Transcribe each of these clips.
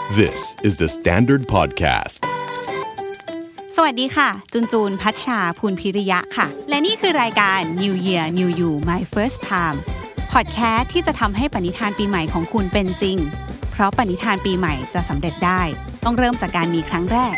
This is the Standard Podcast. สวัสดีค่ะจูนพัชชาภูลพิริยะค่ะและนี่คือรายการ New Year New You My First Time พอดแคสต์ที่จะทำให้ปณิธานปีใหม่ของคุณเป็นจริงเพราะปณิธานปีใหม่จะสำเร็จได้ต้องเริ่มจากการมีครั้งแรก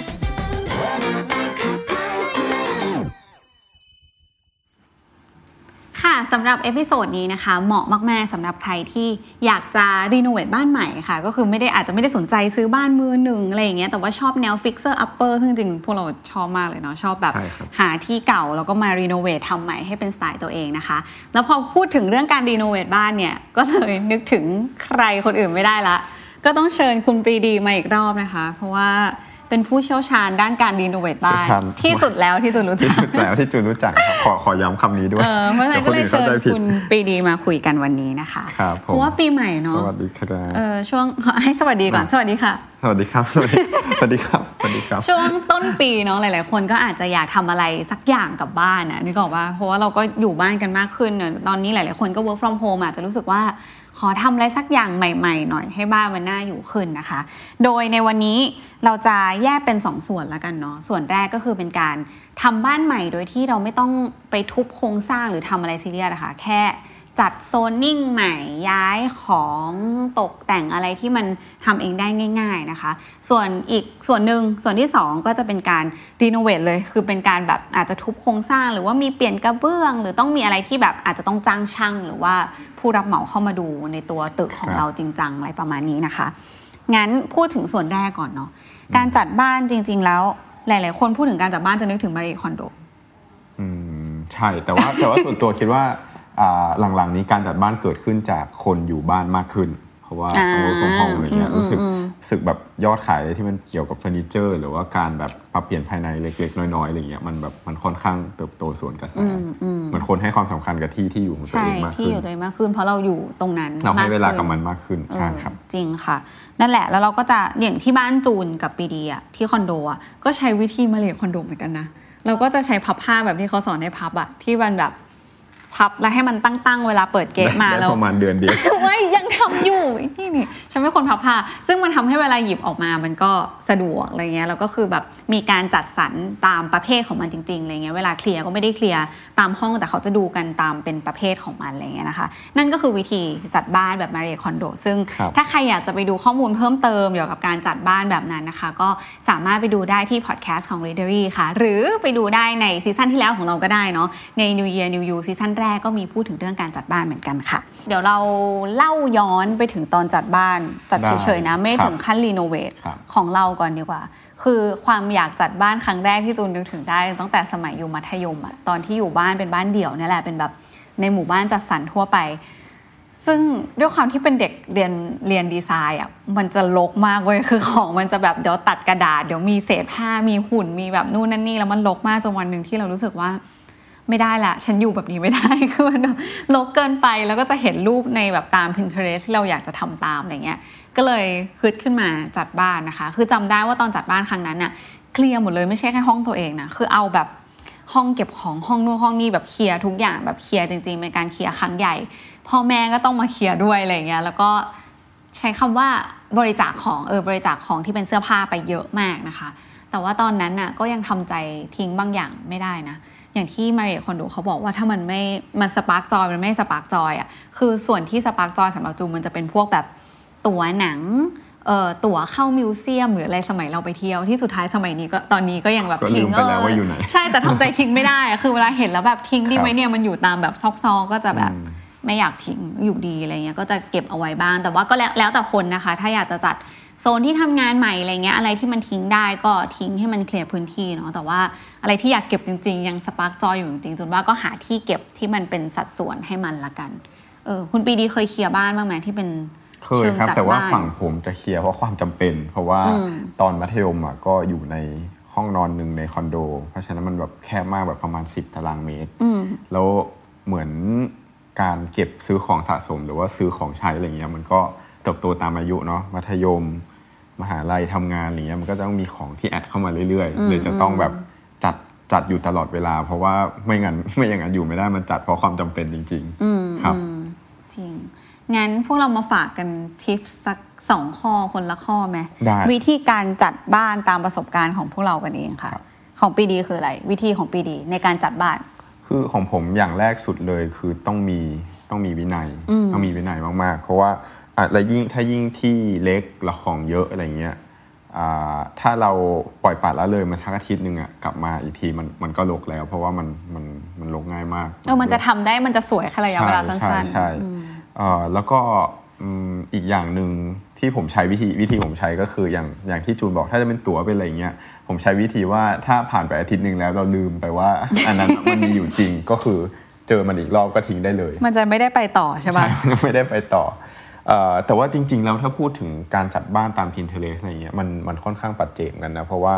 ค่ะสำหรับเอพิโซดนี้นะคะเหมาะมากๆสำหรับใครที่อยากจะรีโนเวทบ้านใหม่ค่ะก็คืออาจจะไม่ได้สนใจซื้อบ้านมือหนึ่งอะไรอย่างเงี้ยแต่ว่าชอบแนว fixer upper ซึ่งจริงๆพวกเราชอบมากเลยเนาะชอบแบบหาที่เก่าแล้วก็มารีโนเวททำใหม่ให้เป็นสไตล์ตัวเองนะคะแล้วพอพูดถึงเรื่องการรีโนเวทบ้านเนี่ยก็เลยนึกถึงใครคนอื่นไม่ได้ละก็ต้องเชิญคุณปรีดีมาอีกรอบนะคะเพราะว่าเป็นผู้เชี่ยวชาญด้านการรีโนเวทบ้านที่สุดแล้วที่จูนรู้จักแล้วที่จูนรู้จักขอย้ำคำนี้ด้วยเพราะฉะนั้นก็เลยเชิญคุณปรีดีมาคุยกันวันนี้นะคะเพราะว่าปีใหม่เนาะสวัสดีครับช่วงให้สวัสดีก่อนสวัสดีค่ะสวัสดีครับสวัสดีครับสวัสดีครับช่วงต้นปีเนาะหลายๆคนก็อาจจะอยากทำอะไรสักอย่างกับบ้านนะนึกออกป่ะเพราะว่าเราก็อยู่บ้านกันมากขึ้นตอนนี้หลายๆคนก็ work from home อาจจะรู้สึกว่าขอทำอะไรสักอย่างใหม่ๆหน่อยให้บ้านมันน่าอยู่ขึ้นนะคะโดยในวันนี้เราจะแยกเป็น2ส่วนแล้วกันเนาะส่วนแรกก็คือเป็นการทำบ้านใหม่โดยที่เราไม่ต้องไปทุบโครงสร้างหรือทำอะไรซีเรียสนะคะแค่จัดโซนนิ่งใหม่ย้ายของตกแต่งอะไรที่มันทำเองได้ง่ายๆนะคะส่วนอีกส่วนหนึ่งส่วนที่2ก็จะเป็นการรีโนเวทเลยคือเป็นการแบบอาจจะทุบโครงสร้างหรือว่ามีเปลี่ยนกระเบื้องหรือต้องมีอะไรที่แบบอาจจะต้องจ้างช่างหรือว่าผู้รับเหมาเข้ามาดูในตัวตึกของเราจริงจังอะไรประมาณนี้นะคะงั้นพูดถึงส่วนแรกก่อนเนาะการจัดบ้านจริงๆแล้วหลายๆคนพูดถึงการจัดบ้านจะนึกถึงมารีคอนโดใช่แต่ว่าส่วนตัวคิดว่าหลังๆนี้การจัดบ้านเกิดขึ้นจากคนอยู่บ้านมากขึ้นเพราะว่าต้องwork from homeอะไรเงี้ยรู้สึกแบบยอดขายที่มันเกี่ยวกับเฟอร์นิเจอร์หรือว่าการแบบปรับเปลี่ยนภายในเล็กๆน้อยๆอะไรเงี้ยมันค่อนข้างเติบโตสวนกระแสเหมือนคนให้ความสำคัญกับที่อยู่ของตัวเองมากขึ้นที่อยู่ตัวเองมากขึ้นเพราะเราอยู่ตรงนั้นเราให้เวลากับมันมากขึ้นใช่ครับจริงค่ะนั่นแหละแล้วเราก็จะอย่างที่บ้านจูนกับปีดีอ่ะที่คอนโดอ่ะก็ใช้วิธีมาเรียคอนโดเหมือนกันนะเราก็จะใช้พับผ้าแบบที่เขาสอนให้พับอ่ะที่มันแบบพับแล้วให้มันตั้งเวลาเปิดเกะมาแล้วประมาณเดือนเดียวไม่ยังทำอยู่นี่ฉันไม่คนพับผ้าซึ่งมันทำให้เวลาหยิบออกมามันก็สะดวกอะไรเงี้ยแล้วก็คือแบบมีการจัดสรรตามประเภทของมันจริงๆอะไรเงี้ยเวลาเคลียร์ก็ไม่ได้เคลียร์ตามห้องแต่เขาจะดูกันตามเป็นประเภทของมันอะไรเงี้ยนะคะนั่นก็คือวิธีจัดบ้านแบบมาเรียคอนโดซึ่งถ้าใครอยากจะไปดูข้อมูลเพิ่มเติมเกี่ยวกับการจัดบ้านแบบนั้นนะคะก็สามารถไปดูได้ที่พอดแคสต์ของ Readery ค่ะหรือไปดูได้ในซีซั่นที่แล้วของเราก็ได้เนาะใน New Year New You ซีซั่นแรกก็มีพูดถึงเรื่องการจัดบ้านเหมือนกันค่ะเดี๋ยวเราเล่าย้อนไปถึงตอนจัดบ้านจัดเฉยๆนะไม่ถึงขั้นรีโนเวทของเราก่อนดีกว่าคือความอยากจัดบ้านครั้งแรกที่จูนนึกถึงได้ตั้งแต่สมัยอยู่มัธยมอะตอนที่อยู่บ้านเป็นบ้านเดี่ยวนี่แหละเป็นแบบในหมู่บ้านจัดสรรทั่วไปซึ่งด้วยความที่เป็นเด็กเรียนดีไซน์อ่ะมันจะรกมากเว้ยคือของมันจะแบบเดี๋ยวตัดกระดาษเดี๋ยวมีเศษผ้ามีหุ่นมีแบบนู่นนั่นนี่แล้วมันรกมากจนวันนึงที่เรารู้สึกว่าไม่ได้ละฉันอยู่แบบนี้ไม่ได้คือมันแบบรกเกินไปแล้วก็จะเห็นรูปในแบบตาม Pinterest ที่เราอยากจะทำตามอะไรเงี้ยก็เลยคิดขึ้นมาจัดบ้านนะคะคือจำได้ว่าตอนจัดบ้านครั้งนั้นน่ะเคลียร์หมดเลยไม่ใช่แค่ห้องตัวเองนะคือเอาแบบห้องเก็บของห้องนู่นห้องนี่แบบเคลียร์ทุกอย่างแบบเคลียร์จริงๆเป็นการเคลียร์ครั้งใหญ่พ่อแม่ก็ต้องมาเคลียร์ด้วยอะไรเงี้ยแล้วก็ใช้คำว่าบริจาคของที่เป็นเสื้อผ้าไปเยอะมากนะคะแต่ว่าตอนนั้นน่ะก็ยังทำใจทิ้งบางอย่างไม่ได้นะอย่างที่มาเรียคอนโดเขาบอกว่าถ้ามันสปาร์คจอยมันไม่สปาร์คจอยอ่ะคือส่วนที่สปาร์คจอยสำหรับจูนมันจะเป็นพวกแบบตั๋วหนังตั๋วเข้ามิวเซียมหรืออะไรสมัยเราไปเที่ยวที่สุดท้ายสมัยนี้ก็ตอนนี้ก็ยังแบบทิ้งไปแล้วว่าอยู่ไหนใช่แต่ทำใจทิ้งไม่ได้คือเวลาเห็นแล้วแบบทิ้งดีไหมเนี่ยมันอยู่ตามแบบซอกๆก็จะแบบไม่อยากทิ้งอยู่ดีอะไรเงี้ยก็จะเก็บเอาไว้บ้างแต่ว่าก็แล้วแต่คนนะคะถ้าอยากจะจัดโซนที่ทำงานใหม่อะไรเงี้ยอะไรที่มันทิ้งได้ก็ทิ้งให้มันเคลียร์พื้นที่เนาะแต่ว่าอะไรที่อยากเก็บจริงๆยังสปาร์คจอยอยู่จริงๆจนว่าก็หาที่เก็บที่มันเป็นสัดส่วนให้มันละกันคุณปีดีเคยเคลียร์บ้านบ้างไหมที่เป็นเคยครับแต่ว่าฝั่งผมจะเคลียร์เพราะความจำเป็นเพราะว่าตอนมัธยมอ่ะก็อยู่ในห้องนอนนึงในคอนโดเพราะฉะนั้นมันแบบแคบมากแบบประมาณ10 ตารางเมตรแล้วเหมือนการเก็บซื้อของสะสมหรือว่าซื้อของใช้อะไรเงี้ยมันก็เติบโตตามอายุเนาะมัธยมมหาลัยทำงานอะไรเงี้ยมันก็ต้องมีของที่แอดเข้ามาเรื่อยๆเลยจะต้องแบบจัดอยู่ตลอดเวลาเพราะว่าไม่อย่างนั้นอยู่ไม่ได้มันจัดเพราะความจำเป็นจริงๆครับจริงงั้นพวกเรามาฝากกันทิปสัก 2ข้อคนละข้อไหมวิธีการจัดบ้านตามประสบการณ์ของพวกเรากันเองค่ะของปีดีคืออะไรวิธีของปีดีในการจัดบ้านคือของผมอย่างแรกสุดเลยคือต้องมีวินัยต้องมีวินัยมากๆเพราะว่าและถ้ายิ่งที่เล็กละของเยอะอะไรเงี้ยถ้าเราปล่อยปละละเลยมาสักอาทิตย์นึงกลับมาอีกทีมันก็รกแล้วเพราะว่ามันรกง่ายมากมันจะทำได้มันจะสวยแค่ระยะเวลาสั้นๆใช่แล้วก็อีกอย่างนึงที่ผมใช้วิธีผมใช้ก็คืออย่างที่จูนบอกถ้าจะเป็นตั๋วเป็นอะไรเงี้ยผมใช้วิธีว่าถ้าผ่านไปอาทิตย์นึงแล้วเราลืมไปว่าอันนั้นมันมีอยู่จริงก็คือเจอมันอีกรอบก็ทิ้งได้เลยมันจะไม่ได้ไปต่อใช่ป่ะใช่มันไม่ได้ไปต่อแต่ว่าจริงๆแล้วถ้าพูดถึงการจัดบ้านตาม Pinterest อะไรเงี้ยมันค่อนข้างปัจเจกกันนะเพราะว่า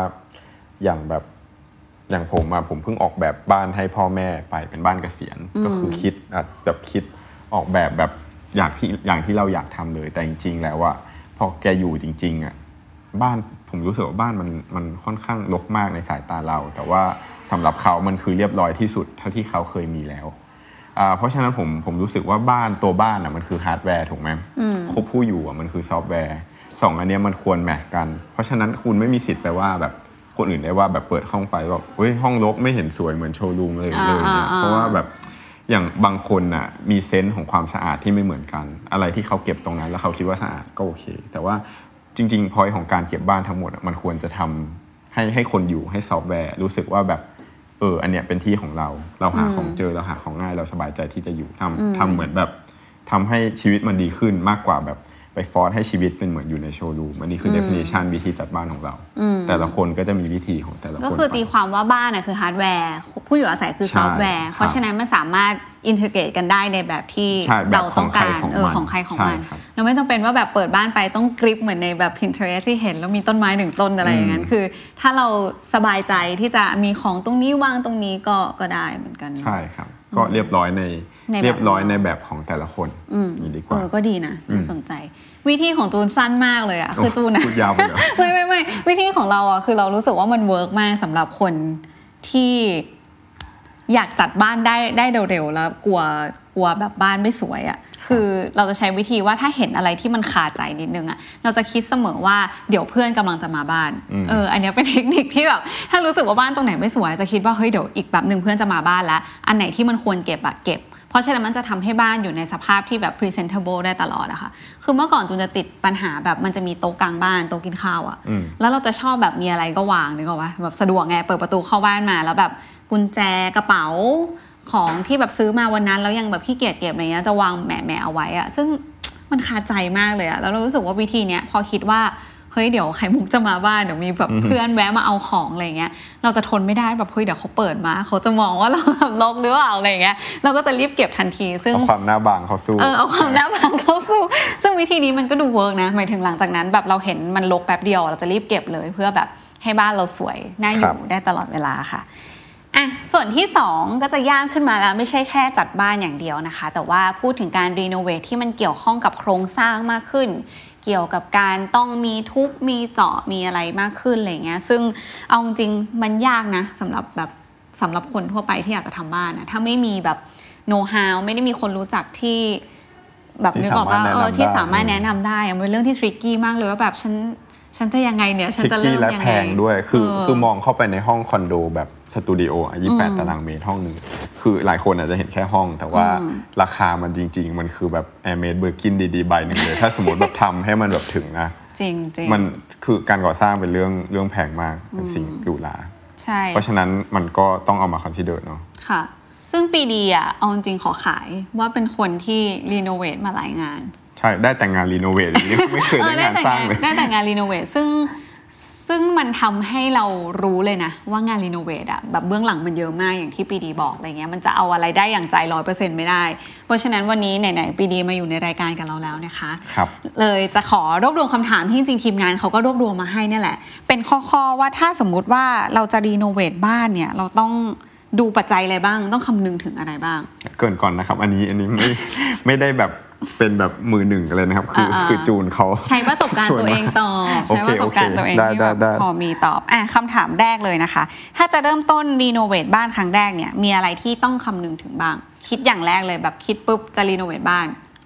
อย่างผมเพิ่งออกแบบบ้านให้พ่อแม่ไปเป็นบ้านเกษียณก็คือคิดออกแบบอย่างที่เราอยากทำเลยแต่จริงๆแล้วว่าพอแกอยู่จริงๆบ้านผมรู้สึกว่าบ้านมันค่อนข้างรกมากในสายตาเราแต่ว่าสำหรับเขามันคือเรียบร้อยที่สุดเท่าที่เขาเคยมีแล้วเพราะฉะนั้นผมรู้สึกว่าตัวบ้านมันคือฮาร์ดแวร์ถูกไหมครบผู้อยู่มันคือซอฟต์แวร์2อันนี้มันควรแมทช์กันเพราะฉะนั้นคุณไม่มีสิทธิ์ไปว่าแบบคนอื่นได้ว่าแบบเปิดห้องไปแบบเฮ้ยห้องรกไม่เห็นสวยเหมือนโชว์รูมเลยเนี่ยเพราะว่าแบบอย่างบางคนมีเซนส์ของความสะอาดที่ไม่เหมือนกันอะไรที่เขาเก็บตรงนั้นแล้วเขาคิดว่าสะอาดก็โอเคแต่ว่าจริงๆพอยต์ของการเก็บบ้านทั้งหมดมันควรจะทำให้คนอยู่ให้ซอฟต์แวร์รู้สึกว่าแบบอันเนี้ยเป็นที่ของเราหาของเจอเราหาของง่ายเราสบายใจที่จะอยู่ทำเหมือนแบบทำให้ชีวิตมันดีขึ้นมากกว่าแบบไปฟอร์สให้ชีวิตเป็นเหมือนอยู่ในโชว์รูมอันนี้คือ definition วิธีจัดบ้านของเราแต่ละคนก็จะมีวิธีของแต่ละคนก็คือตีความว่าบ้านคือฮาร์ดแวร์ผู้อยู่อาศัยคือซอฟต์แวร์เพราะฉะนั้นมันสามารถอินทิเกรตกันได้ในแบบที่เราต้องการของใครของมันเราไม่จำเป็นว่าแบบเปิดบ้านไปต้องกริปเหมือนในแบบ Pinterest ที่เห็นแล้วมีต้นไม้1ต้นอะไรอย่างนั้นคือถ้าเราสบายใจที่จะมีของตรงนี้วางตรงนี้ก็ได้เหมือนกันใช่ครับก็เรียบร้อยในแบบของแต่ละคนนี่ดีกว่าก็ดีนะน่าสนใจวิธีของตูนสั้นมากเลยคือตูนพูดยาวไปเหรอไม่วิธีของเราคือเรารู้สึกว่ามันเวิร์กมากสำหรับคนที่อยากจัดบ้านได้เร็วๆแล้วกลัวแบบบ้านไม่สวยคือเราจะใช้วิธีว่าถ้าเห็นอะไรที่มันคาใจนิดนึงเราจะคิดเสมอว่าเดี๋ยวเพื่อนกำลังจะมาบ้านอันนี้เป็นเทคนิคที่แบบถ้ารู้สึกว่าบ้านตรงไหนไม่สวยจะคิดว่าเฮ้ยเดี๋ยวอีกแบบนึงเพื่อนจะมาบ้านแล้วอันไหนที่มันควรเก็บเก็บเพราะฉะนั้นมันจะทำให้บ้านอยู่ในสภาพที่แบบ presentable ได้ตลอดนะคะคือเมื่อก่อนจูนจะติดปัญหาแบบมันจะมีโต๊ะกลางบ้านโต๊ะกินข้าวแล้วเราจะชอบแบบมีอะไรก็วางนึกออกปะแบบสะดวกไงเปิดประตูเข้าบ้านมาแล้วแบบกุญแจกระเป๋าของที่แบบซื้อมาวันนั้นแล้วยังแบบขี้เกียจเก็บอะไรเงี้ยจะวางแหมเอาไว้ซึ่งมันคาใจมากเลยแล้วเรารู้สึกว่าวิธีเนี้ยพอคิดว่าเฮ้ยเดี๋ยวไข่มุกจะมาบ้านเดี๋ยวมีแบบเพื่อนแวะมาเอาของอะไรเงี้ยเราจะทนไม่ได้แบบเฮ้ยเดี๋ยวเขาเปิดมาเขาจะมองว่าเราแบบรกหรือเปล่าอะไรเงี้ยเราก็จะรีบเก็บทันทีซึ่งเอาความหน้าบางเขาสู้เอาความหน้าบางเขาสู้ซึ่งวิธีนี้มันก็ดูเวิร์กนะหมายถึงหลังจากนั้นแบบเราเห็นมันรกแป๊บเดียวเราจะรีบเก็บเลยเพื่อแบบให้บ้านเราสวยน่าอยู่ได้ตลอดเวลาค่ะส่วนที่2ก็จะย่างขึ้นมาแล้วไม่ใช่แค่จัดบ้านอย่างเดียวนะคะแต่ว่าพูดถึงการรีโนเวทที่มันเกี่ยวข้องกับโครงสร้างมากขึ้นเกี่ยวกับการต้องมีทุบมีเจาะมีอะไรมากขึ้นอะไรเงี้ยซึ่งเอาจริงมันยากนะสำหรับคนทั่วไปที่อยากจะทำบ้านถ้าไม่มีแบบโน้ตฮาวไม่ได้มีคนรู้จักที่แบบนึกออกว่าที่สามารถแนะนำได้มันเป็นเรื่องที่ทริกกี้มากเลยว่าแบบฉันจะยังไงเนี่ยฉันจะเริ่มยังไงแพงด้วยคือมองเข้าไปในห้องคอนโดแบบสตูดิโอ28 ตารางเมตรห้องนึงคือหลายคนอาจจะเห็นแค่ห้องแต่ว่าราคามันจริงๆมันคือแบบแอร์เมดเบอร์กินดีๆใบนึงเลยถ้าสมมติแบบทำให้มันแบบถึงนะจริงมันคือการก่อสร้างเป็นเรื่องแพงมากเป็นสิ่งหรูหราใช่เพราะฉะนั้นมันก็ต้องเอามาคอนซิเดอร์เนาะค่ะซึ่งปีดีเอาจริงขอขายว่าเป็นคนที่รีโนเวทมาหลายงานใช่ได้แต่งงานรีโนเวทอย่างนี้ไม่เคยได้งานสร้างเลยได้แต่งงานรีโนเวทซึ่งมันทำให้เรารู้เลยนะว่างานรีโนเวทแบบเบื้องหลังมันเยอะมากอย่างที่ปีดีบอกอะไรเงี้ยมันจะเอาอะไรได้อย่างใจ 100% ไม่ได้เพราะฉะนั้นวันนี้ไหนๆปีดีมาอยู่ในรายการกับเราแล้วนะคะเลยจะขอรวบรวมคำถามที่จริงๆทีมงานเขาก็รวบรวมมาให้นี่แหละเป็นข้อๆว่าถ้าสมมุติว่าเราจะรีโนเวทบ้านเนี่ยเราต้องดูปัจจัยอะไรบ้างต้องคำนึงถึงอะไรบ้างเกินก่อนนะครับอันนี้ไม่ได้แบบเป็นแบบมือหนึ่งเลยนะครับคือจูนเขาใช้ประสบการณ์ตัวเองตอบใช้ประสบการณ์ตัวเองที่แบบพอมีตอบคำถามแรกเลยนะคะถ้าจะเริ่มต้นรีโนเวทบ้านครั้งแรกเนี่ยมีอะไรที่ต้องคำนึงถึงบ้างคิดอย่างแรกเลยแบบคิดปุ๊บจะรีโนเวทบ้าน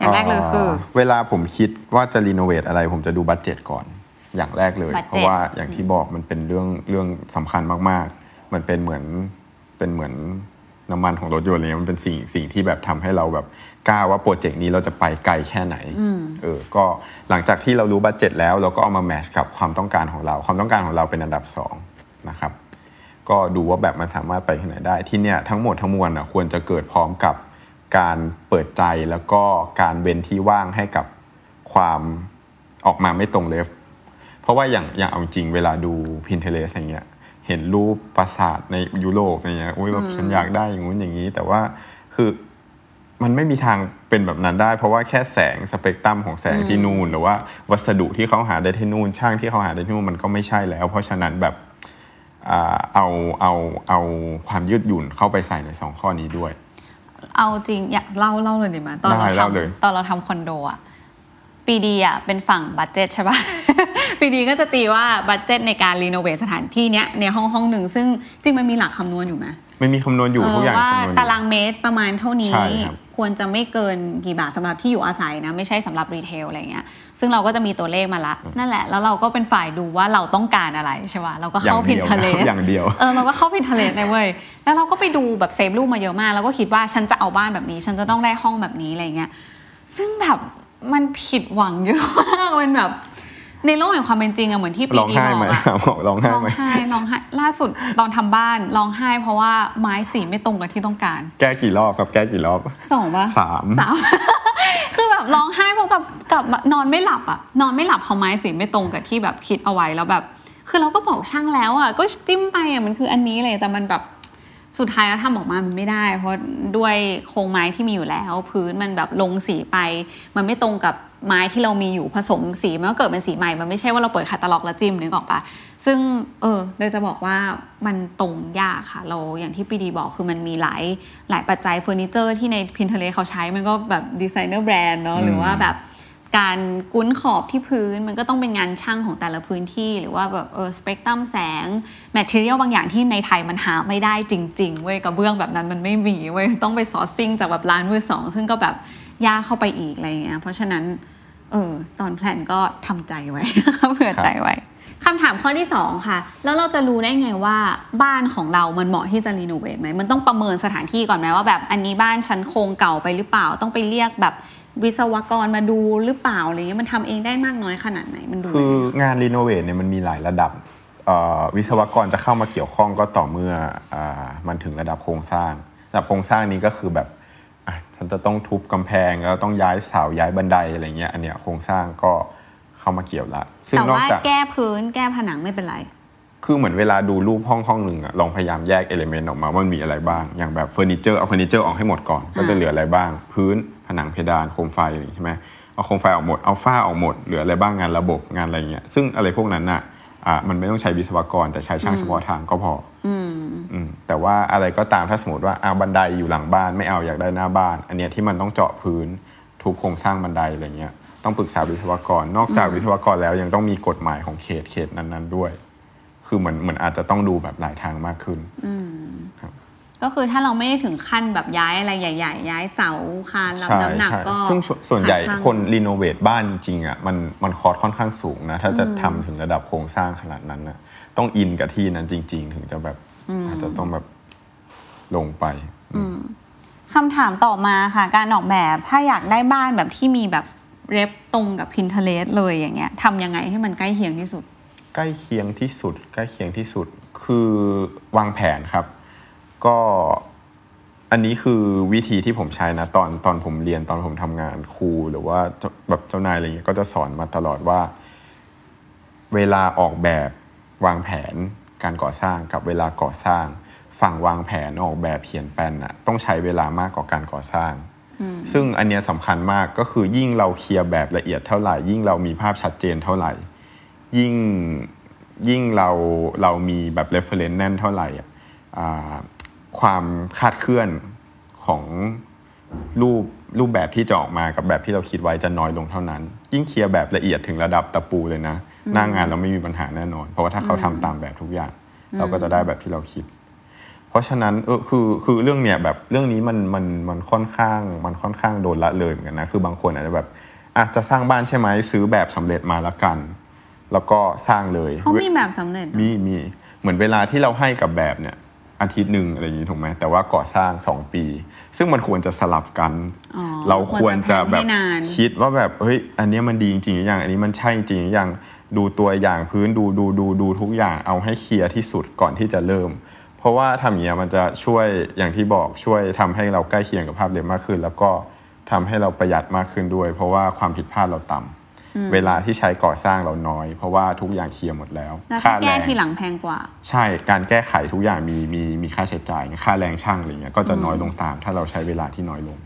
อย่างแรกเลยคือเวลาผมคิดว่าจะรีโนเวทอะไรผมจะดูบัดเจ็ตก่อนอย่างแรกเลยเพราะว่าอย่างที่บอกมันเป็นเรื่องสำคัญมากๆมันเป็นเหมือนน้ำมันของรถยนต์อะไรมันเป็นสิ่งที่แบบทำให้เราแบบกล้าว่าโปรเจกต์นี้เราจะไปไกลแค่ไหนก็หลังจากที่เรารู้บัดเจ็ตแล้วเราก็เอามาแมทช์กับความต้องการของเราความต้องการของเราเป็นอันดับ2นะครับก็ดูว่าแบบมันสามารถไปที่ไหนได้ที่เนี่ยทั้งหมดทั้งมวลควรจะเกิดพร้อมกับการเปิดใจแล้วก็การเว้นที่ว่างให้กับความออกมาไม่ตรงเลฟเพราะว่าอย่างเอาจริงเวลาดู Pinterest อย่างเงี้ยเห็นรูปปราสาทในยุโรปอย่างเงี้ยแบบฉันอยากได้อย่างงู้นอย่างนี้แต่ว่าคือมันไม่มีทางเป็นแบบนั้นได้เพราะว่าแค่แสงสเปกตรัมของแสงที่นู่นหรือว่าวัสดุที่เขาหาได้ที่นู่นช่างที่เขาหาได้ที่นู่นมันก็ไม่ใช่แล้วเพราะฉะนั้นแบบเอาความยืดหยุ่นเข้าไปใส่ใน2ข้อนี้ด้วยเอาจริงอยากเล่าเลยดีไหมตอนเราทำคอนโดอ่ะปีดีอ่ะเป็นฝั่งบัดเจ็ตใช่ป่ะ ปีดีก็จะตีว่าบัดเจ็ตในการรีโนเวทสถานที่เนี้ยในห้องหนึ่งซึ่งจริงมันมีหลักคำนวณอยู่ไหมไม่มีคำนวณอยู่ทุกอย่างว่าตารางเมตรประมาณเท่านี้ควรจะไม่เกินกี่บาทสำหรับที่อยู่อาศัยนะไม่ใช่สำหรับรีเทลอะไรเงี้ยซึ่งเราก็จะมีตัวเลขมาละนั่นแหละแล้วเราก็เป็นฝ่ายดูว่าเราต้องการอะไรใช่ป่ะเราก็เข้า Pinterest อย่างเดียวเราก็เข้า Pinterest เลยเว้ยแล้วเราก็ไปดูแบบเซฟรูปมาเยอะมากแล้วก็คิดว่าฉันจะเอาบ้านแบบนี้ฉันจะต้องได้ห้องแบบนี้อะไรเงี้ยซึ่งแบบมันผิดหวังเยอะมากมันแบบในโลกแห่งความเป็นจริงอะเหมือนที่ปีดีบอกอะร้องไห้ล่าสุดตอนทำบ้านร้องไห้เพราะว่าไม้สีไม่ตรงกับที่ต้องการแก้กี่รอบครับแก้กี่รอบ 2ป่ะ3คือแบบร้องไห้เพราะแบบกลับนอนไม่หลับอะนอนไม่หลับเพราะไม้สีไม่ตรงกับที่แบบคิดเอาไว้แล้วแบบคือเราก็บอกช่างแล้วอะก็จิ้มไปอะมันคืออันนี้เลยแต่มันแบบสุดท้ายแล้วทำออกมามันไม่ได้เพราะด้วยโครงไม้ที่มีอยู่แล้วพื้นมันแบบลงสีไปมันไม่ตรงกับไม้ที่เรามีอยู่ผสมสีมันก็เกิดเป็นสีใหม่มันไม่ใช่ว่าเราเปิดคาตาล็อกแล้วจิ้มนึกออกปะซึ่งเลยจะบอกว่ามันตรงยากค่ะเราอย่างที่ปีดีบอกคือมันมีหลายปัจจัยเฟอร์นิเจอร์ที่ใน Pinterest เขาใช้มันก็แบบดีไซเนอร์แบรนด์เนาะหรือว่าแบบการกุ้นขอบที่พื้นมันก็ต้องเป็นงานช่างของแต่ละพื้นที่หรือว่าแบบสเปกตรัมแสงแมททีเรียลบางอย่างที่ในไทยมันหาไม่ได้จริงๆเว้ยกระเบื้องแบบนั้นมันไม่มีเว้ยต้องไปซอร์ซิ่งจากแบบร้านมือสองซึ่งก็แบบยากเข้าไปอีกอะไรเงี้ยเพราะฉะนั้นตอนแพลนก็ทำใจไว้ เผื่อใจไว้คำถามข้อที่2ค่ะแล้วเราจะรู้ได้ไงว่าบ้านของเรามันเหมาะที่จะรีโนเวทไหมมันต้องประเมินสถานที่ก่อนไหมว่าแบบอันนี้บ้านชั้นโครงเก่าไปหรือเปล่าต้องไปเรียกแบบวิศวกรมาดูหรือเปล่าอะไรเงี้ยมันทำเองได้มากน้อยขนาดไหนมันดูคืองานรีโนเวทเนี่ยมันมีหลายระดับวิศวกรจะเข้ามาเกี่ยวข้องก็ต่อเมื่อมันถึงระดับโครงสร้างระดับโครงสร้างนี้ก็คือแบบฉันจะต้องทุบกำแพงแล้วต้องย้ายเสาย้ายบันไดอะไรเงี้ยอันเนี้ยโครงสร้างก็เข้ามาเกี่ยวละซึ่งนอกจากแก้พื้นแก้ผนังไม่เป็นไรคือเหมือนเวลาดูรูปห้องนึงอะลองพยายามแยกเอลิเมนต์ออกมาว่ามันมีอะไรบ้างอย่างแบบเฟอร์นิเจอร์เอาเฟอร์นิเจอร์ออกให้หมดก่อนก็จะเหลืออะไรบ้างพื้นผนังเพดานโคมไฟอะไรใช่ไหมเอาโคมไฟออกหมดเอาฝ้าออกหมดเหลืออะไรบ้างงานระบบงานอะไรเงี้ยซึ่งอะไรพวกนั้นน่ะมันไม่ต้องใช้วิศวกรแต่ใช้ช่างเฉพาะทางก็พอแต่ว่าอะไรก็ตามถ้าสมมติว่าบันไดอยู่หลังบ้านไม่เอาอยากได้หน้าบ้านอันเนี้ยที่มันต้องเจาะพื้นทุบโครงสร้างบันไดอะไรเงี้ยต้องปรึกษาวิศวกรนอกจากวิศวกรแล้วยังต้องมีกฎหมายของเขตนั้นๆด้วยคือเหมือนอาจจะต้องดูแบบหลายทางมากขึ้นครับก็คือถ้าเราไม่ได้ถึงขั้นแบบย้ายอะไรใหญ่ๆย้ายเสาคานรับน้ำหนักก็ซึ่งส่วนใหญ่คนรีโนเวทบ้านจริงๆอ่ะมันคอสค่อนข้างสูงนะถ้าจะทำถึงระดับโครงสร้างขนาดนั้นนะต้องอินกับที่นั้นจริงๆถึงจะแบบอาจจะต้องแบบลงไปคำถามต่อมาค่ะการออกแบบถ้าอยากได้บ้านแบบที่มีแบบเรฟตรงกับ Pinterest เลยอย่างเงี้ยทำยังไงให้มันใกล้เคียงที่สุดใกล้เคียงที่สุดคือวางแผนครับก็อันนี้คือวิธีที่ผมใช้นะตอนผมเรียนตอนผมทำงานครูหรือว่าแบบเจ้านายอะไรเงี้ยก็จะสอนมาตลอดว่าเวลาออกแบบวางแผนการก่อสร้างกับเวลาก่อสร้างฝั่งวางแผนออกแบบเขียนแปลนน่ะต้องใช้เวลามากกว่าการก่อสร้างซึ่งอันเนี้ยสำคัญมากก็คือยิ่งเราเคลียร์แบบละเอียดเท่าไหร่ยิ่งเรามีภาพชัดเจนเท่าไหร่ยิ่งเรามีแบบ reference แน่นเท่าไหร่ความคลาดเคลื่อนของรูปแบบที่จะออกมากับแบบที่เราคิดไว้จะน้อยลงเท่านั้นยิ่งเคลียร์แบบละเอียดถึงระดับตะปูเลยนะหน้างานเราไม่มีปัญหาแน่นอนเพราะว่าถ้าเขาทำตามแบบทุกอย่างเราก็จะได้แบบที่เราคิดเพราะฉะนั้นคือเรื่องเนี้ยแบบเรื่องนี้มันค่อนข้างโดนละเลยเหมือนกันนะคือบางคนอาจจะแบบจะสร้างบ้านใช่ไหมซื้อแบบสำเร็จมาละกันแล้วก็สร้างเลยเขามีแบบสำเร็จมีเหมือนเวลาที่เราให้กับแบบเนี่ยอาทิตย์นึงอะไรอย่างนี้ถูกไหมแต่ว่าก่อสร้าง2ปีซึ่งมันควรจะสลับกันเราควรจะแบบคิดว่าแบบเฮ้ยอันนี้มันดีจริงๆอย่างอันนี้มันใช่จริงอย่างดูตัวอย่างพื้นดูทุกอย่างเอาให้เคลียร์ที่สุดก่อนที่จะเริ่มเพราะว่าทำอย่างนี้มันจะช่วยอย่างที่บอกช่วยทำให้เราใกล้เคียงกับภาพเดิมมากขึ้นแล้วก็ทำให้เราประหยัดมากขึ้นด้วยเพราะว่าความผิดพลาดเราต่ำเวลาที่ใช้ก่อสร้างเราน้อยเพราะว่าทุกอย่างเคลียร์หมดแล้วค่าแก้ทีหลังแพงกว่าใช่การแก้ไขทุกอย่างมีค่าใช้จ่ายค่าแรงช่างอะไรเงี้ยก็จะน้อยลงตามถ้าเราใช้เวลาที่น้อยลง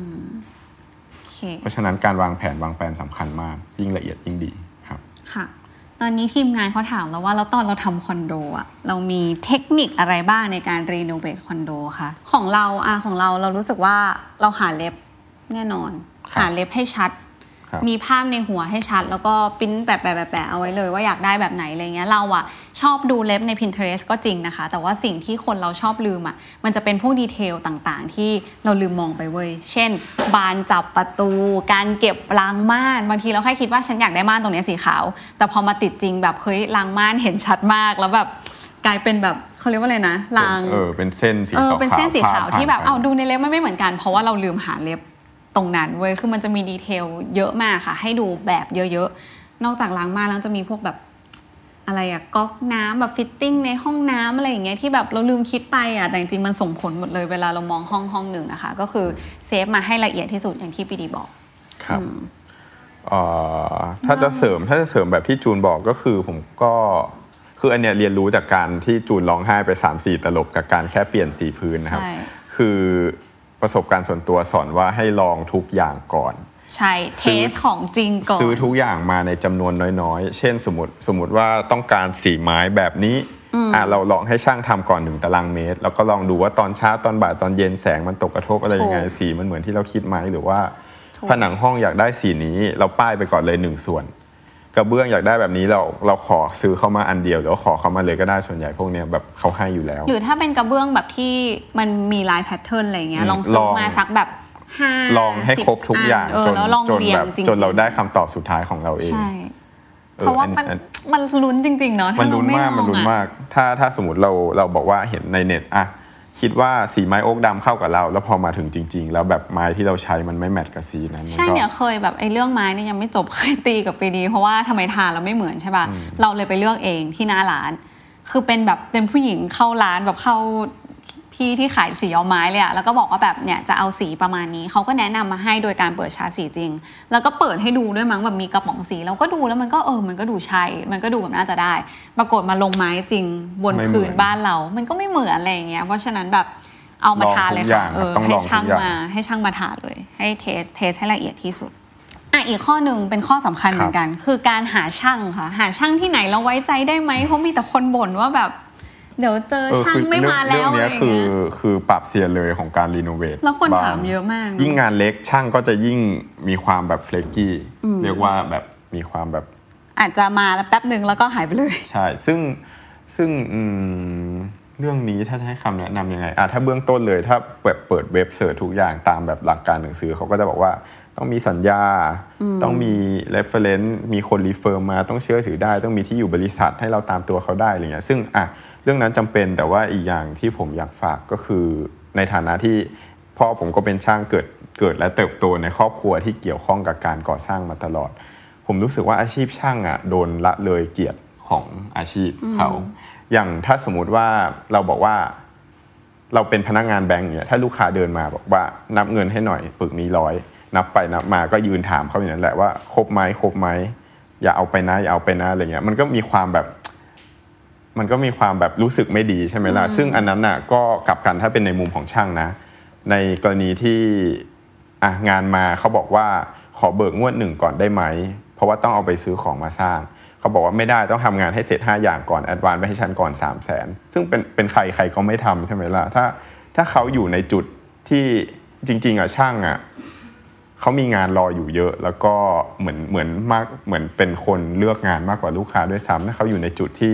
เพราะฉะนั้นการวางแผนสำคัญมากยิ่งละเอียดยิ่งดีครับค่ะตอนนี้ทีมงานเขาถามแล้วว่าแล้วตอนเราทำคอนโดอ่ะเรามีเทคนิคอะไรบ้างในการรีโนเวทคอนโดคะของเรารู้สึกว่าเราหาเล็บแน่นอนหาเล็บให้ชัดมีภาพในหัวให้ชัดแล้วก็ปริ้นแปะเอาไว้เลยว่าอยากได้แบบไหนอะไรเงี้ยเราอ่ะชอบดูเล็บใน Pinterest ก็จริงนะคะแต่ว่าสิ่งที่คนเราชอบลืมอ่ะมันจะเป็นพวกดีเทลต่างๆที่เราลืมมองไปเว้ยเช่นบานจับประตูการเก็บรางม่านบางทีเราแค่คิดว่าฉันอยากได้ม่านตรงนี้สีขาวแต่พอมาติดจริงแบบเฮ้ยรางม่านเห็นชัดมากแล้วแบบกลายเป็นแบบเขาเรียกว่าอะไรนะรางเป็นเส้นสีขาวเป็นเส้นสีขาวที่แบบเอาดูในเล็บมันไม่เหมือนกันเพราะว่าเราลืมหาเล็บตรงนั้นเว้ยคือมันจะมีดีเทลเยอะมากค่ะให้ดูแบบเยอะๆนอกจากล้างม่านแล้วจะมีพวกแบบอะไรอะก๊อกน้ำแบบฟิตติ้งในห้องน้ำอะไรอย่างเงี้ยที่แบบเราลืมคิดไปอะแต่จริงๆมันส่งผลหมดเลยเวลาเรามองห้องหนึ่งอะค่ะก็คือเซฟมาให้ละเอียดที่สุดอย่างที่ปีดีบอกครับถ้าจะเสริมแบบที่จูนบอกก็คือผมก็คืออันเนี้ยเรียนรู้จากการที่จูนร้องไห้ไป 3-4 ตลบกับการแค่เปลี่ยนสีพื้นนะครับคือประสบการณ์ส่วนตัวสอนว่าให้ลองทุกอย่างก่อนใช่เทสของจริงก่อนซื้อทุกอย่างมาในจำนวนน้อยๆเช่นสมมติว่าต้องการสีไม้แบบนี้เราลองให้ช่างทำก่อน1 ตารางเมตรแล้วก็ลองดูว่าตอนเช้าตอนบ่ายตอนเย็นแสงมันตกกระทบอะไรยังไงสีมันเหมือนที่เราคิดไหมหรือว่าผนังห้องอยากได้สีนี้เราป้ายไปก่อนเลย1ส่วนกระเบื้องอยากได้แบบนี้เราขอซื้อเข้ามาอันเดียวหรือขอเข้ามาเลยก็ได้ส่วนใหญ่พวกนี้แบบเขาให้อยู่แล้วหรือถ้าเป็นกระเบื้องแบบที่มันมีลายแพทเทิร์นอะไรเงี้ยลองซื้อมาสักแบบ5 ลองให้ครบทุกอย่างจนเราได้คำตอบสุดท้ายของเราเองเพราะว่ามันลุ้นจริงๆเนาะมันลุ้นมากถ้าสมมติเราบอกว่าเห็นในเน็ตคิดว่าสีไม้โอ๊กดำเข้ากับเราแล้วพอมาถึงจริงๆแล้วแบบไม้ที่เราใช้มันไม่แมทกับสีนั้นใช่เนี่ยเคยแบบไอ้เรื่องไม้เนี่ยยังไม่จบเคยตีกับปีดีเพราะว่าทำไมทาเราไม่เหมือนใช่ป่ะเราเลยไปเลือกเองที่หน้าร้านคือเป็นแบบเป็นผู้หญิงเข้าร้านแบบเข้าที่ขายสีเอาไม้เลยอะแล้วก็บอกว่าแบบเนี่ยจะเอาสีประมาณนี้เขาก็แนะนำมาให้โดยการเปิดชาร์ตสีจริงแล้วก็เปิดให้ดูด้วยมั้งแบบมีกระป๋องสีเราก็ดูแล้วมันก็มันก็ดูใช่มันก็ดูแบบน่าจะได้ปรากฏมาลงไม้จริงบนพื้นบ้านเรามันก็ไม่เหมือนอะไรอย่างเงี้ยเพราะฉะนั้นแบบเอามาทาเลยค่ะให้ช่างมาทาเลยให้เทสให้ละเอียดที่สุดอีกข้อหนึ่งเป็นข้อสำคัญเหมือนกันคือการหาช่างค่ะหาช่างที่ไหนเราไว้ใจได้ไหมเพราะมีแต่คนบ่นว่าแบบเดี๋ยวเจอช่างไม่มาแล้วอะไรอย่างเงี้ยคือปรับเซียนเลยของการรีโนเวทแล้วคนถามเยอะมากยิ่งงานเล็กช่างก็จะยิ่งมีความแบบเฟลกี้เรียกว่าแบบมีความแบบอาจจะมาแล้วแป๊บนึงแล้วก็หายไปเลยใช่ซึ่งเรื่องนี้ถ้าให้คำแนะนำยังไงถ้าเบื้องต้นเลยถ้าแบบเปิดเว็บเสิร์ชทุกอย่างตามแบบหลักการหนังสือเขาก็จะบอกว่าต้องมีสัญญาต้องมี reference มีคนรีเฟอร์มาต้องเชื่อถือได้ต้องมีที่อยู่บริษัทให้เราตามตัวเขาได้อะไรเงี้ยซึ่งเรื่องนั้นจำเป็นแต่ว่าอีกอย่างที่ผมอยากฝากก็คือในฐานะที่พ่อผมก็เป็นช่างเกิดและเติบโตในครอบครัวที่เกี่ยวข้องกับการก่อสร้างมาตลอดผมรู้สึกว่าอาชีพช่างโดนละเลยเกียรติของอาชีพเขาอย่างถ้าสมมุติว่าเราบอกว่าเราเป็นพนักงานแบงก์เนี่ยถ้าลูกค้าเดินมาบอกว่านับเงินให้หน่อยปึกนี้100นับไปนับมาก็ยืนถามเขาอย่างนั้นแหละว่าครบไหมอย่าเอาไปนะอะไรเงี้ยมันก็มีความแบบรู้สึกไม่ดีใช่ไหมล่ะซึ่งอันนั้นน่ะก็กลับกันถ้าเป็นในมุมของช่างนะในกรณีที่งานมาเขาบอกว่าขอเบิกงวด1ก่อนได้ไหมเพราะว่าต้องเอาไปซื้อของมาสร้างเขาบอกว่าไม่ได้ต้องทำงานให้เสร็จ5อย่างก่อนแอดวานซ์ไปให้ฉันก่อน 300,000 ซึ่งเป็นใครก็ไม่ทำใช่ไหมล่ะถ้าเขาอยู่ในจุดที่จริงๆช่างเขามีงานรออยู่เยอะแล้วก็เหมือนเป็นคนเลือกงานมากกว่าลูกค้าด้วยซ้ำถ้าเขาอยู่ในจุดที่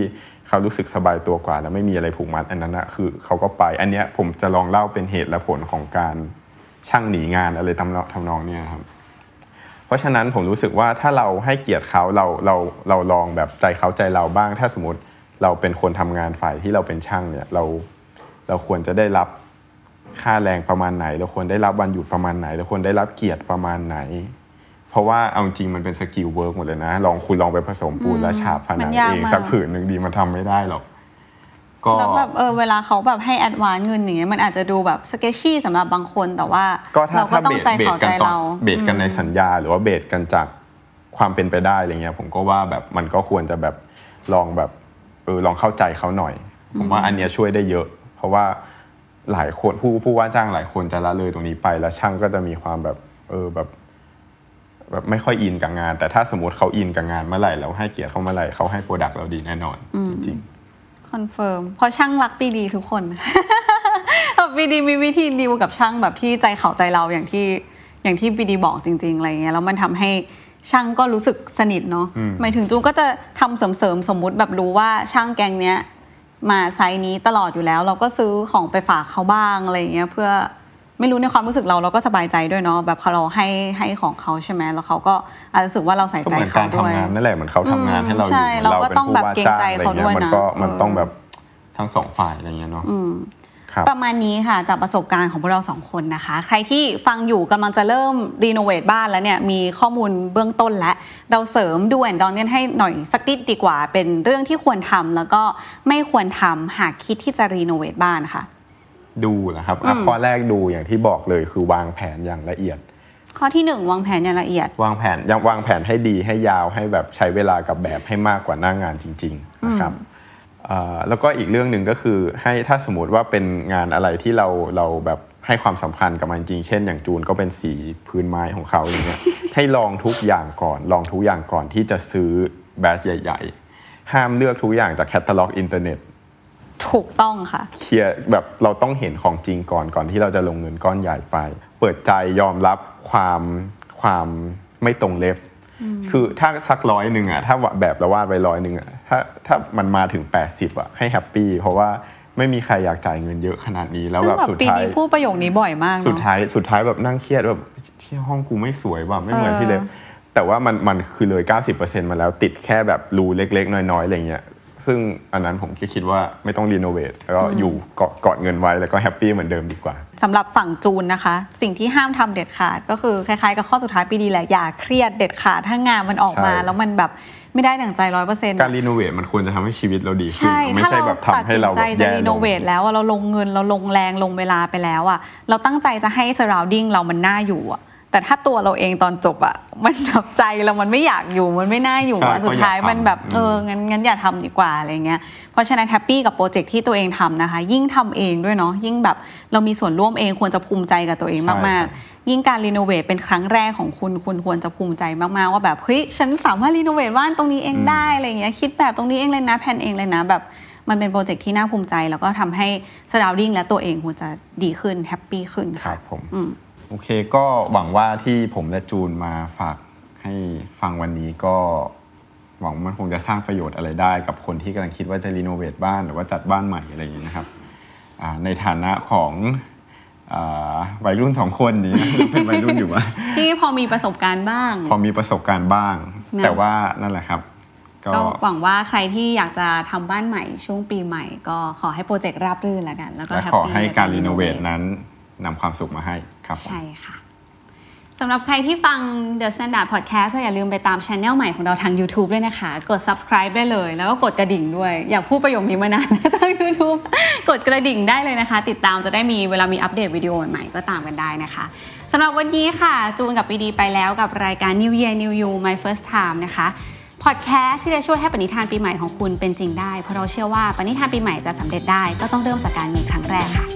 เขารู้สึกสบายตัวกว่าแล้วไม่มีอะไรผูกมัดอันนั้นนะคือเขาก็ไปอันเนี้ยผมจะลองเล่าเป็นเหตุและผลของการช่างหนีงานอะไรทำนองเนี่ยครับเพราะฉะนั้นผมรู้สึกว่าถ้าเราให้เกียรติเขาเราลองแบบใจเขาใจเราบ้างถ้าสมมติเราเป็นคนทำงานฝ่ายที่เราเป็นช่างเนี่ยเราควรจะได้รับค่าแรงประมาณไหนเราควรได้รับวันหยุดประมาณไหนเราควรได้รับเกียรติประมาณไหนเพราะว่าเอาจริงมันเป็นสกิลเวิร์กหมดเลยนะคุณลองไปผสมปูนและฉาบผนังเองสักผืนนึงดีมันทำไม่ได้หรอกก็แล้วแบบเวลาเขาแบบให้แอดวานซ์เงินอย่างเงี้ยมันอาจจะดูแบบสเกชชี่สำหรับบางคนแต่ว่าเราก็ต้องใจเขาใจเราเบสกันในสัญญาหรือว่าเบสกันจากความเป็นไปได้อะไรเงี้ยผมก็ว่าแบบมันก็ควรจะแบบลองแบบลองเข้าใจเขาหน่อยผมว่าอันเนี้ยช่วยได้เยอะเพราะว่าหลายคนผู้ว่าจ้างหลายคนจะละเลยตรงนี้ไปแล้วช่างก็จะมีความแบบแบบไม่ค่อยอินกับงานแต่ถ้าสมมติเขาอินกับงานเมื่อไหร่แล้วให้เกียรติเขาเมื่อไหร่เขาให้โปรดักต์เราดีแน่นอนจริงๆคอนเฟิร์มเพราะช่างรักปีดีทุกคนปีดีมีวิธีดีลกับช่างแบบที่ใจเขาใจเราอย่างที่ปีดีบอกจริงๆอะไรเงี้ยแล้วมันทำให้ช่างก็รู้สึกสนิทเนาะหมายถึงจูก็จะทำเสริมสมมุติแบบรู้ว่าช่างแกงเนี้ยมาไซส์นี้ตลอดอยู่แล้วเราก็ซื้อของไปฝากเขาบ้างอะไรเงี้ยเพื่อไม่รู้ในความรู้สึกเราก็สบายใจด้วยเนาะแบบเราให้ของเขาใช่ไหมแล้วเขาก็อาจจะรู้สึกว่าเราใส่ใจเขาด้วยเหมือนการทำงานนั่นแหละเหมือนเขาทำงานให้เราอยู่เราก็ต้องแบบเกรงใจเขาด้วยนะมันต้องแบบทั้งสองฝ่ายอะไรเงี้ยเนาะประมาณนี้ค่ะจากประสบการณ์ของพวกเรา2คนนะคะใครที่ฟังอยู่กำลังจะเริ่มรีโนเวทบ้านแล้วเนี่ยมีข้อมูลเบื้องต้นและเราเสริมดูแอนดอนกันให้หน่อยสักนิดดีกว่าเป็นเรื่องที่ควรทำแล้วก็ไม่ควรทำหากคิดที่จะรีโนเวทบ้านค่ะดูนะครับข้อแรกดูอย่างที่บอกเลยคือวางแผนอย่างละเอียดข้อที่1วางแผนอย่างละเอียดวางแผนให้ดีให้ยาวให้แบบใช้เวลากับแบบให้มากกว่าหน้างานจริงๆนะครับแล้วก็อีกเรื่องหนึ่งก็คือให้ถ้าสมมติว่าเป็นงานอะไรที่เราแบบให้ความสำคัญกับมันจริงเช่นอย่างจูนก็เป็นสีพื้นไม้ของเขาอย่างเงี้ย ให้ลองทุกอย่างก่อนที่จะซื้อแบตใหญ่ๆห้ามเลือกทุกอย่างจากแคตตาล็อกอินเทอร์เน็ตถูกต้องค่ะเคลียร์แบบเราต้องเห็นของจริงก่อนที่เราจะลงเงินก้อนใหญ่ไปเปิดใจยอมรับความไม่ตรงเล็บคือถ้าสัก100อ่ะถ้าแบบเราวาดไว้100อ่ะถ้ามันมาถึง80อ่ะให้แฮปปี้เพราะว่าไม่มีใครอยากจ่ายเงินเยอะขนาดนี้แล้วแบบสุดท้ายปีนี้พูดประโยคนี้บ่อยมากสุดท้ายแบบนั่งเครียดแบบที่ห้องกูไม่สวยว่ะไม่เหมือนที่เล็บแต่ว่ามันคือเลย 90% มาแล้วติดแค่แบบรูเล็กๆน้อยๆอะไรเงี้ยซึ่งอันนั้นผมคิดว่าไม่ต้องรีโนเวทแล้วก็อยู่กอดเงินไว้แล้วก็แฮปปี้เหมือนเดิมดีกว่าสำหรับฝั่งจูนนะคะสิ่งที่ห้ามทำเด็ดขาดก็คือคล้ายๆกับข้อสุดท้ายปีดีแหละอย่าเครียดเด็ดขาดถ้างานมันออกมาแล้วมันแบบไม่ได้ดั่งใจ 100% การรีโนเวทมันควรจะทำให้ชีวิตเราดีขึ้นไม่ใช่แบบทำให้เราแบบแย่ลงถ้าเราตัดสินใจจะรีโนเวทแล้วเราลงเงินเราลงแรงลงเวลาไปแล้วอ่ะเราตั้งใจจะให้ surrounding เรามันน่าอยู่อ่ะแต่ถ้าตัวเราเองตอนจบอ่ะมันแบบใจเรามันไม่อยากอยู่มันไม่น่าอยู่สุดท้ายมันแบบงั้นอย่าทำดีกว่าอะไรเงี้ยเพราะฉะนั้นแฮปปี้กับโปรเจกต์ที่ตัวเองทำนะคะยิ่งทำเองด้วยเนาะยิ่งแบบเรามีส่วนร่วมเองควรจะภูมิใจกับตัวเองมากๆยิ่งการรีโนเวทเป็นครั้งแรกของคุณควรจะภูมิใจมากๆว่าแบบเฮ้ยฉันสามารถรีโนเวทบ้านตรงนี้เองได้อะไรเงี้ยคิดแบบตรงนี้เองเลยนะแผนเองเลยนะแบบมันเป็นโปรเจกต์ที่น่าภูมิใจแล้วก็ทำให้ surrounding และตัวเองควรจะดีขึ้นแฮปปี้ขึ้นค่ะครับผมโอเคก็หวังว่าที่ผมและจูนมาฝากให้ฟังวันนี้ก็หวังมันคงจะสร้างประโยชน์อะไรได้กับคนที่กำลังคิดว่าจะรีโนเวทบ้านหรือว่าจัดบ้านใหม่อะไรอย่างนี้นะครับในฐานะของวัยรุ่น2คนนี้เป็นวัยรุ่นอยู่ว่าที่พอมีประสบการณ์บ้างแต่ว่านั่นแหละครับก็หวังว่าใครที่อยากจะทำบ้านใหม่ช่วงปีใหม่ก็ขอให้โปรเจกต์ราบรื่นแล้วกันแล้วก็ขอให้การรีโนเวทนั้นนำความสุขมาให้ครับใช่ค่ะสำหรับใครที่ฟัง The Standard Podcast ก็อย่าลืมไปตาม channel ใหม่ของเราทาง YouTube ด้วยนะคะกด subscribe ได้เลยแล้วก็กดกระดิ่งด้วยอยากพูดประโยคนี้มานานทาง YouTube กดกระดิ่งได้เลยนะคะติดตามจะได้มีเวลามีอัปเดตวิดีโอใหม่ๆก็ตามกันได้นะคะสำหรับวันนี้ค่ะจูนกับปีดีไปแล้วกับรายการ New Year New You My First Time นะคะพอดแคสต์ที่จะช่วยให้ปณิธานปีใหม่ของคุณเป็นจริงได้เพราะเราเชื่อว่าปณิธานปีใหม่จะสำเร็จได้ก็ต้องเริ่มจากการมีครั้งแรกค่ะ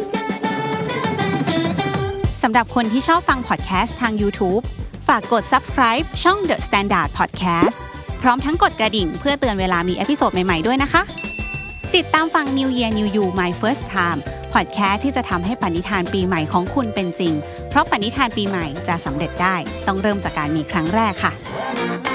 สำหรับคนที่ชอบฟังพอดแคสต์ทาง YouTube ฝากกด subscribe ช่อง The Standard Podcast พร้อมทั้งกดกระดิ่งเพื่อเตือนเวลามีเอพิโซดใหม่ๆด้วยนะคะติดตามฟัง New Year New You My First Time พอดแคสต์ที่จะทำให้ปณิธานปีใหม่ของคุณเป็นจริงเพราะปณิธานปีใหม่จะสำเร็จได้ต้องเริ่มจากการมีครั้งแรกค่ะ